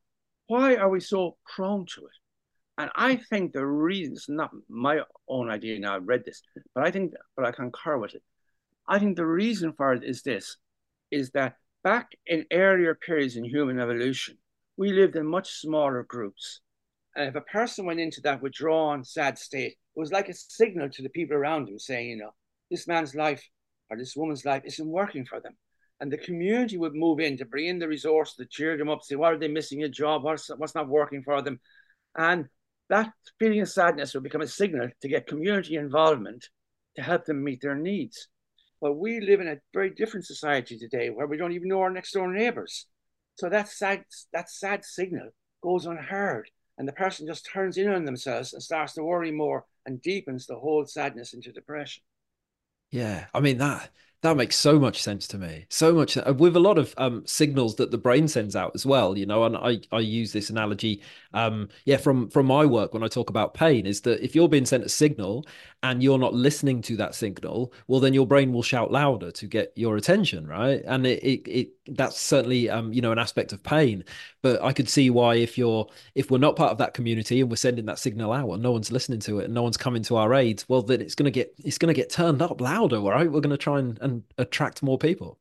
Why are we so prone to it? And I think the reason, it's not my own idea now, I've read this, but I think, but I concur with it. I think the reason for it is this, is that back in earlier periods in human evolution, we lived in much smaller groups. And if a person went into that withdrawn, sad state, it was like a signal to the people around him saying, you know, this man's life or this woman's life isn't working for them. And the community would move in to bring in the resources to cheer them up, say, what are they missing a job? What's, what's not working for them? And that feeling of sadness would become a signal to get community involvement to help them meet their needs. But we live in a very different society today where we don't even know our next door neighbors. So that sad, that sad signal goes unheard. And the person just turns in on themselves and starts to worry more and deepens the whole sadness into depression.
Yeah, I mean that that makes so much sense to me. So much with a lot of um, signals that the brain sends out as well, you know. And I I use this analogy, um, yeah, from from my work when I talk about pain, is that if you're being sent a signal and you're not listening to that signal, well, then your brain will shout louder to get your attention, right? And it it, it that's certainly um, you know, an aspect of pain. But I could see why if you're if we're not part of that community and we're sending that signal out and no one's listening to it and no one's coming to our aid, well, then it's gonna get it's gonna get turned up louder, right? We're gonna try and, and attract more people.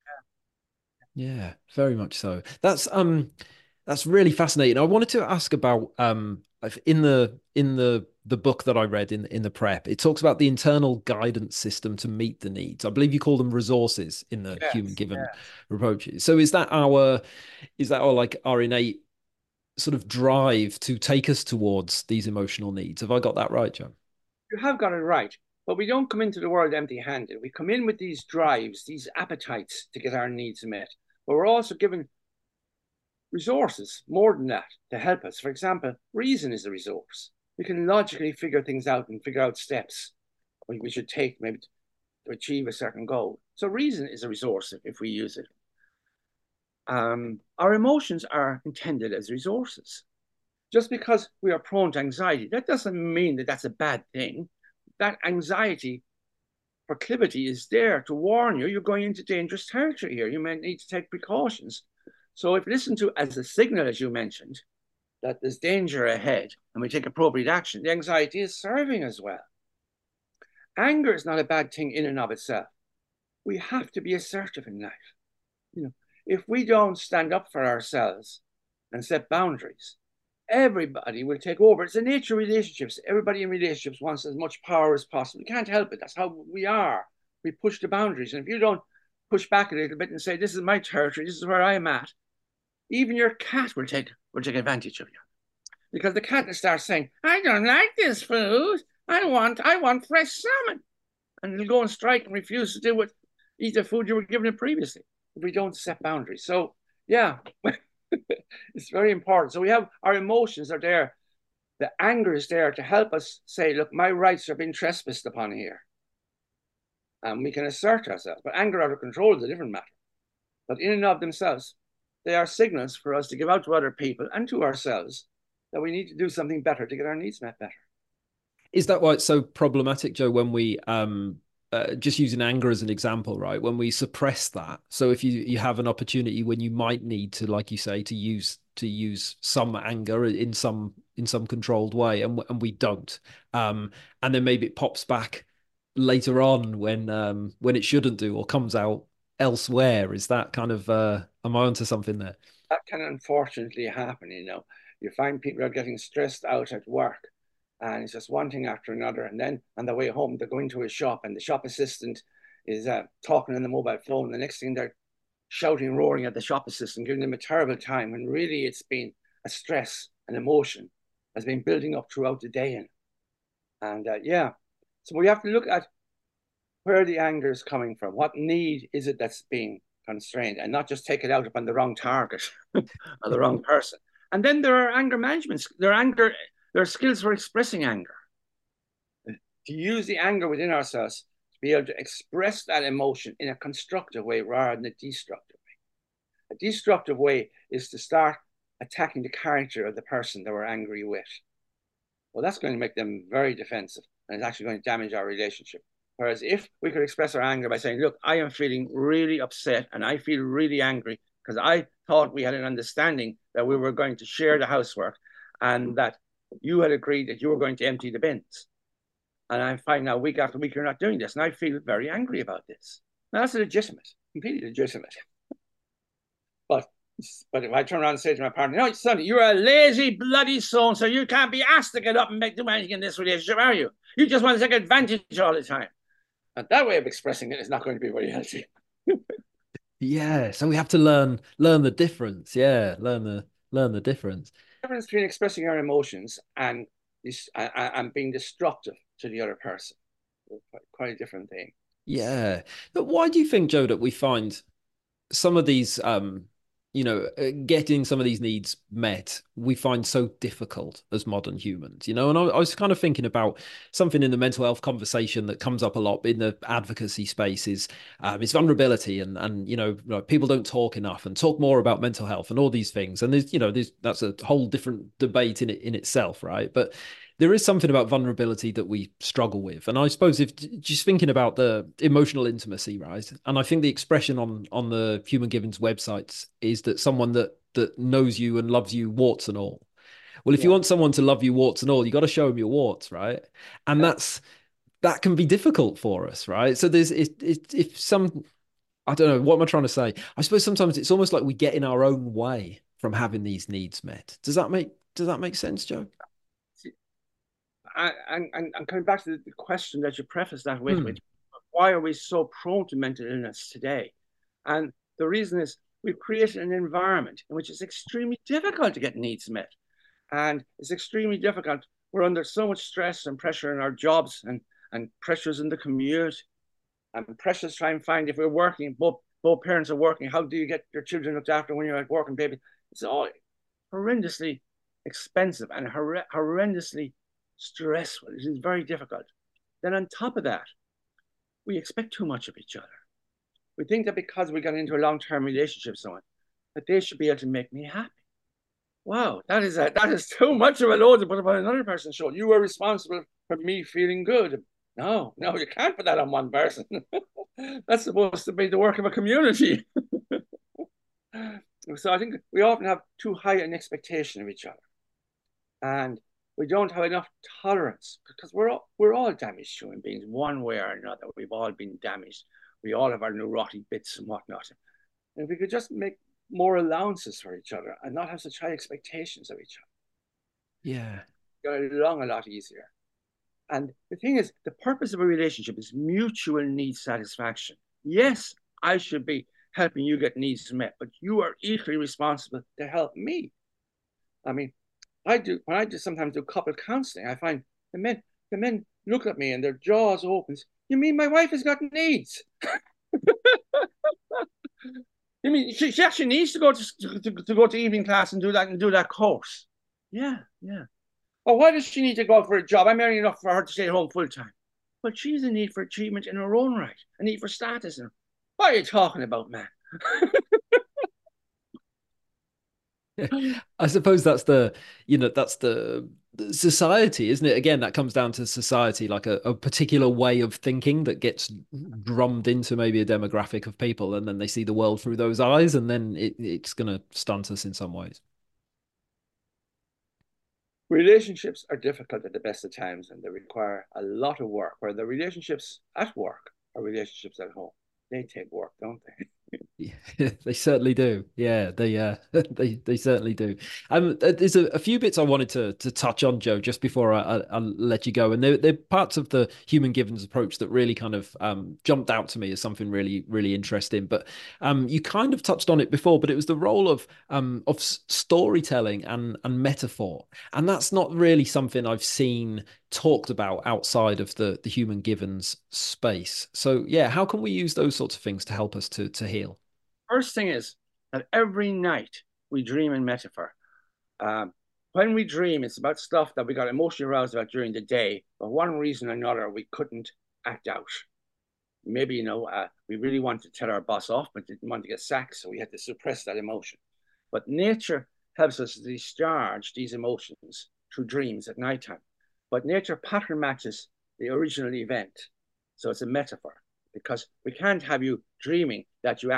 Yeah, very much so. That's um that's really fascinating. I wanted to ask about um in the in the the book that I read in in the prep, it talks about the internal guidance system to meet the needs. I believe you call them resources in the human
Yes,
given
yes.
approaches. So is that our is that our like our innate sort of drive to take us towards these emotional needs? Have I got that right, Joe?
You have got it right. But we don't come into the world empty handed. We come in with these drives, these appetites to get our needs met. But we're also given resources, more than that, to help us. For example, reason is a resource. We can logically figure things out and figure out steps we should take maybe to achieve a certain goal. So reason is a resource if, if we use it. Um, our emotions are intended as resources. Just because we are prone to anxiety, that doesn't mean that that's a bad thing. That anxiety proclivity is there to warn you you're going into dangerous territory here. You may need to take precautions. So if listened to as a signal, as you mentioned, that there's danger ahead and we take appropriate action, the anxiety is serving as well. Anger is not a bad thing in and of itself. We have to be assertive in life. You know, if we don't stand up for ourselves and set boundaries, everybody will take over. It's the nature of relationships. Everybody in relationships wants as much power as possible. You can't help it. That's how we are. We push the boundaries. And if you don't push back a little bit and say, this is my territory, this is where I'm at, even your cat will take will take advantage of you. Because the cat will start saying, I don't like this food. I want I want fresh salmon. And it'll go on strike and refuse to do what eat the food you were given it previously if we don't set boundaries. So yeah. It's very important. So we have our emotions are there. The anger is there to help us say, look, my rights are being trespassed upon here. And we can assert ourselves. But anger out of control is a different matter. But in and of themselves, they are signals for us to give out to other people and to ourselves that we need to do something better to get our needs met better.
Is that why it's so problematic, Joe, when we um uh, just using anger as an example, right? When we suppress that. So if you you have an opportunity when you might need to, like you say, to use to use some anger in some in some controlled way, and and we don't, um, and then maybe it pops back later on when um when it shouldn't do or comes out elsewhere. Is that kind of uh, am I onto something there?
That can unfortunately happen, you know. You find people are getting stressed out at work and it's just one thing after another. And then on the way home, they're going to a shop and the shop assistant is uh, talking on the mobile phone. The next thing they're shouting, roaring at the shop assistant, giving them a terrible time. And really it's been a stress, an emotion has been building up throughout the day. And, and uh, yeah, so we have to look at where the anger is coming from. What need is it that's being constrained and not just take it out upon the wrong target or the wrong person. And then there are anger management. There are anger, there are skills for expressing anger. To use the anger within ourselves to be able to express that emotion in a constructive way rather than a destructive way. A destructive way is to start attacking the character of the person that we're angry with. Well, that's going to make them very defensive and it's actually going to damage our relationship. Whereas if we could express our anger by saying, look, I am feeling really upset and I feel really angry because I thought we had an understanding that we were going to share the housework and that you had agreed that you were going to empty the bins. And I find now week after week you're not doing this. And I feel very angry about this. Now that's legitimate, completely legitimate. But but if I turn around and say to my partner, no, Sonny, you're a lazy bloody son, so you can't be asked to get up and make do anything in this relationship, are you? You just want to take advantage all the time. And that way of expressing it is not going to be very healthy.
Yeah, so we have to learn learn the difference. Yeah, learn the learn the difference.
The difference between expressing our emotions and this and, and being destructive to the other person. Quite, quite a different thing.
Yeah. But why do you think, Joe, that we find some of these um you know, uh, getting some of these needs met, we find so difficult as modern humans, you know? And I, I was kind of thinking about something in the mental health conversation that comes up a lot in the advocacy space is, um, is vulnerability and, and, you know, like people don't talk enough and talk more about mental health and all these things. And there's, you know, there's, that's a whole different debate in it in itself, right? But there is something about vulnerability that we struggle with. And I suppose if just thinking about the emotional intimacy, right? And I think the expression on on the Human Givens websites is that someone that that knows you and loves you warts and all. Well, if
Yeah.
you want someone to love you warts and all, you got to show them your warts, right? And
Yeah.
that's that can be difficult for us, right? So there's it, it, if some I don't know, what am I trying to say? I suppose sometimes it's almost like we get in our own way from having these needs met. Does that make does that make sense, Joe?
And, and, and coming back to the question that you prefaced that with,
Hmm.
with, why are we so prone to mental illness today? And the reason is we've created an environment in which it's extremely difficult to get needs met. And it's extremely difficult. We're under so much stress and pressure in our jobs and, and pressures in the commute and pressures try and find if we're working, both, both parents are working, how do you get your children looked after when you're at work and baby? It's all horrendously expensive and hor- horrendously stressful. It is very difficult. Then on top of that, we expect too much of each other. We think that because we got into a long-term relationship with someone, that they should be able to make me happy. Wow, that is a, that is too much of a load to put upon another person's shoulder. You are responsible for me feeling good. No, no, you can't put that on one person. That's supposed to be the work of a community. So I think we often have too high an expectation of each other. And we don't have enough tolerance because we're all, we're all damaged human beings one way or another. We've all been damaged. We all have our neurotic bits and whatnot. And if we could just make more allowances for each other and not have such high expectations of each other,
Yeah.
get along a lot easier. And the thing is, the purpose of a relationship is mutual need satisfaction. Yes, I should be helping you get needs met, but you are equally responsible to help me. I mean, I do when I do sometimes do couple counseling, I find the men the men look at me and their jaws open. You mean my wife has got needs? You mean she, she actually needs to go to, to to go to evening class and do that and do that course? Yeah, yeah. Or why does she need to go for a job? I'm earning enough for her to stay home full time. But she's a need for achievement in her own right, a need for status. And what are you talking about, man?
I suppose that's the, you know, that's the, the society, isn't it? Again, that comes down to society, like a, a particular way of thinking that gets drummed into maybe a demographic of people, and then they see the world through those eyes, and then it, it's going to stunt us in some ways.
Relationships are difficult at the best of times and they require a lot of work, where the relationships at work or relationships at home, they take work, don't they?
Yeah, they certainly do. Yeah, they uh, they they certainly do. Um, there's a, a few bits I wanted to to touch on, Joe, just before I, I, I'll let you go, and they're, they're parts of the Human Givens approach that really kind of um, jumped out to me as something really really interesting. But um, you kind of touched on it before, but it was the role of um of storytelling and and metaphor, and that's not really something I've seen talked about outside of the the Human Givens space. So yeah, how can we use those sorts of things to help us to to heal?
First thing is that every night we dream in metaphor. Um, when we dream, it's about stuff that we got emotionally aroused about during the day. For one reason or another, we couldn't act out. Maybe, you know, uh, we really wanted to tell our boss off, but didn't want to get sacked, so we had to suppress that emotion. But nature helps us discharge these emotions through dreams at nighttime. But nature pattern matches the original event. So it's a metaphor because we can't have you dreaming that you actually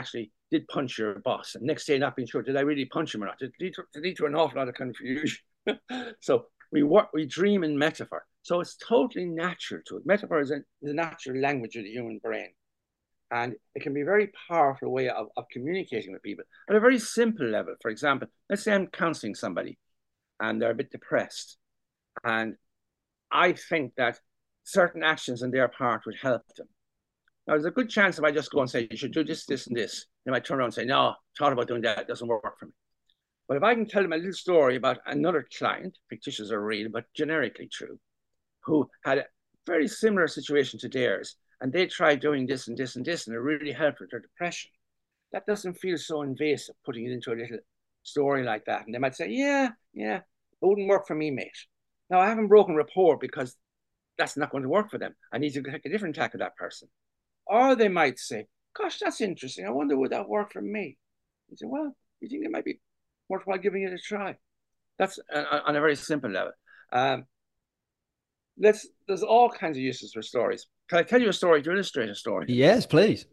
did punch your boss, and next day not being sure, did I really punch him or not? Did lead to, lead to an awful lot of confusion. So we work, we dream in metaphor. So it's totally natural to it. Metaphor is a, is a natural language of the human brain. And it can be a very powerful way of, of communicating with people at a very simple level. For example, let's say I'm counseling somebody and they're a bit depressed. And I think that certain actions on their part would help them. Now, there's a good chance if I just go and say, you should do this, this, and this, they might turn around and say, no, thought about doing that, it doesn't work for me. But if I can tell them a little story about another client, fictitious or real, but generically true, who had a very similar situation to theirs, and they tried doing this and this and this, and it really helped with their depression, that doesn't feel so invasive, putting it into a little story like that. And they might say, yeah, yeah, it wouldn't work for me, mate. Now, I haven't broken rapport because that's not going to work for them. I need to take a different tack with that person. Or they might say, gosh, that's interesting. I wonder would that work for me? You say, well, you think it might be worthwhile giving it a try? That's uh, on a very simple level. Um, let's, there's all kinds of uses for stories. Can I tell you a story to illustrate a story?
Yes, please.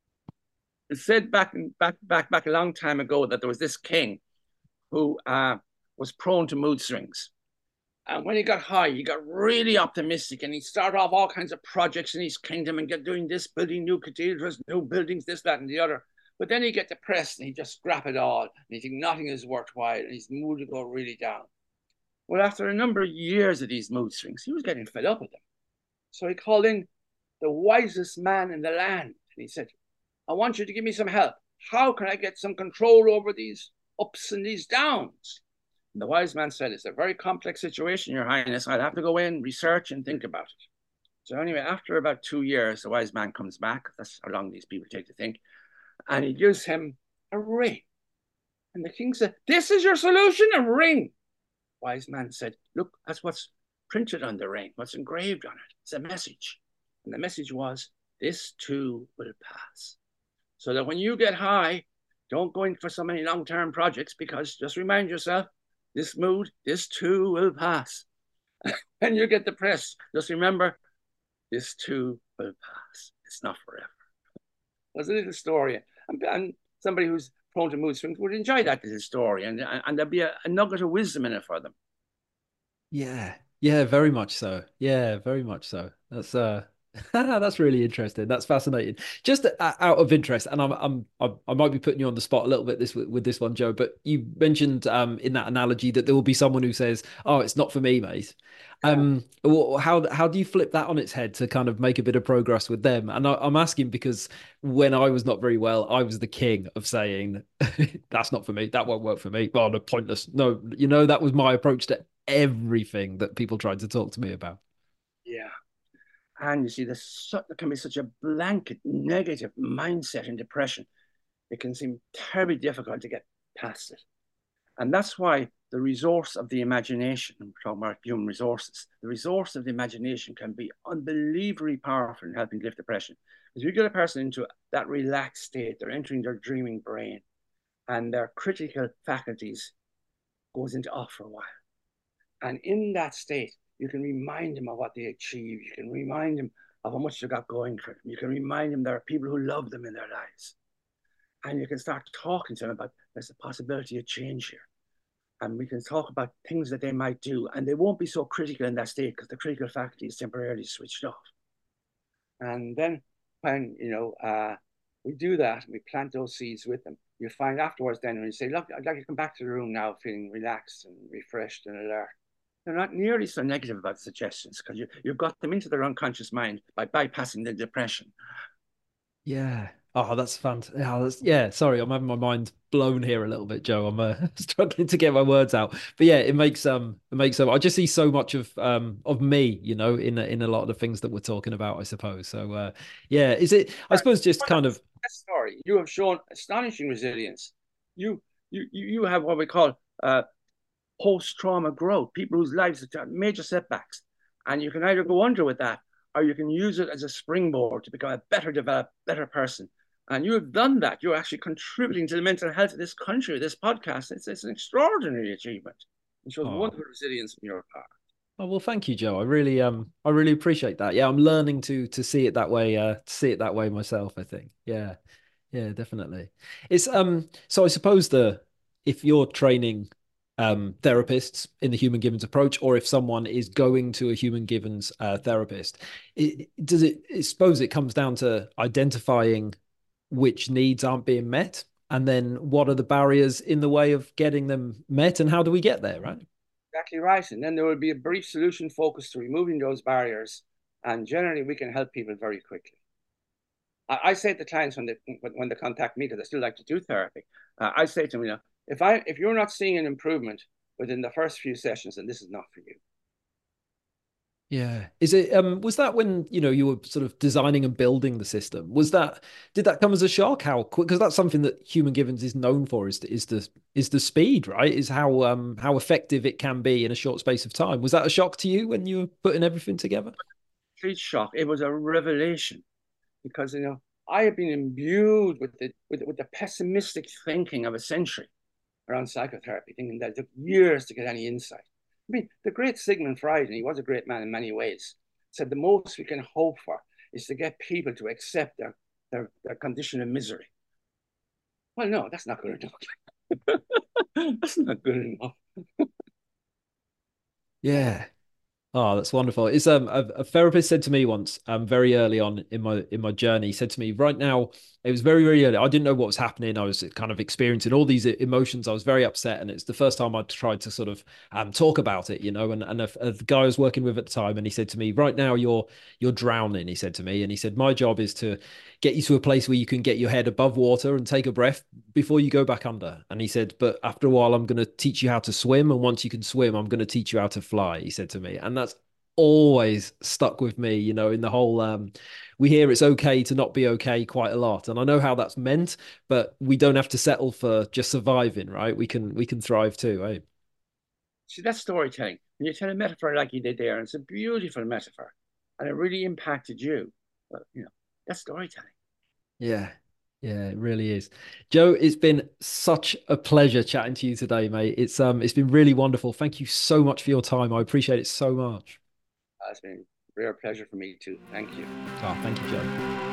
It said back, back, back, back a long time ago that there was this king who uh, was prone to mood swings. And when he got high, he got really optimistic and he started off all kinds of projects in his kingdom and get doing this, building new cathedrals, new buildings, this, that, and the other. But then he get depressed and he just scrap it all. And he think nothing is worthwhile and his mood would go really down. Well, after a number of years of these mood swings, he was getting fed up with them. So he called in the wisest man in the land. And he said, I want you to give me some help. How can I get some control over these ups and these downs? And the wise man said, it's a very complex situation, Your Highness. I'll have to go in, research, and think about it. So anyway, after about two years, the wise man comes back. That's how long these people take to think. And he gives him a ring. And the king said, this is your solution, a ring. Wise man said, look, that's what's printed on the ring, what's engraved on it. It's a message. And the message was, this too will pass. So that when you get high, don't go in for so many long-term projects, because just remind yourself, this mood, this too will pass. When you get depressed, just remember, this too will pass. It's not forever. There's a little story. And, and somebody who's prone to mood swings would enjoy that little story. And, and there'd be a, a nugget of wisdom in it for them.
Yeah. Yeah, very much so. Yeah, very much so. That's uh that's really interesting. That's fascinating. Just uh, out of interest, and I'm, I'm, I, I might be putting you on the spot a little bit this with this one, Joe. But you mentioned um, in that analogy that there will be someone who says, "Oh, it's not for me, mate." Um, how how do you flip that on its head to kind of make a bit of progress with them? And I, I'm asking because when I was not very well, I was the king of saying, "That's not for me. That won't work for me." Oh, no, pointless. No, you know, that was my approach to everything that people tried to talk to me about.
Yeah. And you see, there's so, there can be such a blanket negative mindset in depression. It can seem terribly difficult to get past it. And that's why the resource of the imagination, we're talking about human resources, the resource of the imagination can be unbelievably powerful in helping lift depression. Because you get a person into that relaxed state, they're entering their dreaming brain, and their critical faculties goes into off for a while. And in that state, you can remind them of what they achieved. You can remind them of how much they got going for them. You can remind them there are people who love them in their lives. And you can start talking to them about there's a possibility of change here. And we can talk about things that they might do. And they won't be so critical in that state because the critical faculty is temporarily switched off. And then when, you know, uh, we do that, and we plant those seeds with them, you find afterwards then when you say, look, I'd like you to come back to the room now feeling relaxed and refreshed and alert. They're not nearly so negative about the suggestions because you, you've got them into their unconscious mind by bypassing the depression.
Yeah. Oh, that's fun. Yeah, that's, yeah, sorry, I'm having my mind blown here a little bit, Joe. I'm uh, struggling to get my words out. But yeah, it makes um it makes um I just see so much of um of me, you know, in in a lot of the things that we're talking about, I suppose. So uh yeah, is it I suppose just kind of
story. You have shown astonishing resilience. You you you have what we call uh post-trauma growth, people whose lives have major setbacks. And you can either go under with that, or you can use it as a springboard to become a better developed, better person. And you have done that. You're actually contributing to the mental health of this country, this podcast. It's, it's an extraordinary achievement. It shows oh. wonderful resilience on your part.
Oh, well, thank you, Joe. I really um I really appreciate that. Yeah, I'm learning to to see it that way, uh to see it that way myself, I think. Yeah. Yeah, definitely. It's um so I suppose the if you're training um therapists in the human givens approach, or if someone is going to a human givens uh, therapist, it, does it I suppose it comes down to identifying which needs aren't being met, and then what are the barriers in the way of getting them met, and how do we get there, right?
Exactly right. And then there will be a brief solution focused to removing those barriers. And generally, we can help people very quickly. I, I say to clients when they when they contact me, because I still like to do therapy, uh, I say to them, you know, if I if you're not seeing an improvement within the first few sessions, then this is not for you.
Yeah. Is it um was that when, you know, you were sort of designing and building the system? Was that did that come as a shock? How quick, because that's something that Human Givens is known for, is the, is the is the speed, right? Is how um how effective it can be in a short space of time. Was that a shock to you when you were putting everything together?
Complete shock. It was a revelation because you know I have been imbued with the with, with the pessimistic thinking of a century around psychotherapy, thinking that it took years to get any insight. I mean, the great Sigmund Freud, and he was a great man in many ways, said the most we can hope for is to get people to accept their, their, their condition of misery. Well, no, that's not good enough. That's not good enough.
Yeah. Oh, that's wonderful. It's um a, a therapist said to me once, um, very early on in my in my journey, he said to me, right now, it was very, very early. I didn't know what was happening. I was kind of experiencing all these emotions. I was very upset, and it's the first time I'd tried to sort of um talk about it, you know. And and a, a guy I was working with at the time, and he said to me, right now you're you're drowning. He said to me, and he said, my job is to get you to a place where you can get your head above water and take a breath before you go back under. And he said, but after a while, I'm going to teach you how to swim, and once you can swim, I'm going to teach you how to fly. He said to me, and that's always stuck with me, you know, in the whole um we hear it's okay to not be okay quite a lot. And I know how that's meant, but we don't have to settle for just surviving, right? We can we can thrive too, eh?
See, that's storytelling. When you tell a metaphor like you did there, and it's a beautiful metaphor, and it really impacted you, well, you know, that's storytelling.
Yeah. Yeah, it really is. Joe, it's been such a pleasure chatting to you today, mate. It's um it's been really wonderful. Thank you so much for your time. I appreciate it so much.
Uh, it's been a real pleasure for me too. Thank you.
Oh, thank you, Joe.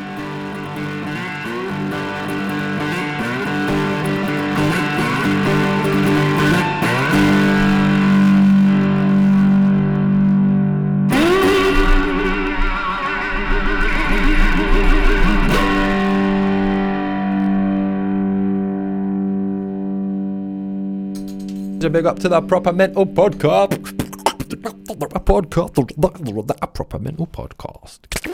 A big up to the Proper Mental Podcast. Podcast. The Proper Mental Podcast.